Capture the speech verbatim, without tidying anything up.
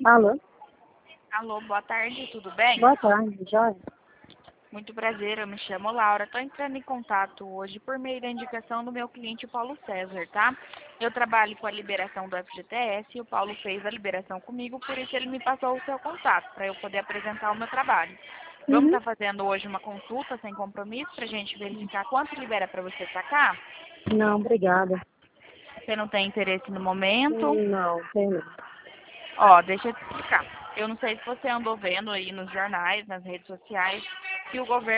Alô? Alô, boa tarde, tudo bem? Boa tarde, Jorge. Muito prazer, eu me chamo Laura. Estou entrando em contato hoje por meio da indicação do meu cliente Paulo César, tá? Eu trabalho com a liberação do F G T S e o Paulo fez a liberação comigo, por isso ele me passou o seu contato, para eu poder apresentar o meu trabalho. Vamos Uhum. estar fazendo hoje uma consulta sem compromisso para a gente verificar quanto libera para você sacar? Não, obrigada. Você não tem interesse no momento? Não, tem não. Ó, deixa eu te explicar. Eu não sei se você andou vendo aí nos jornais, nas redes sociais, que o governo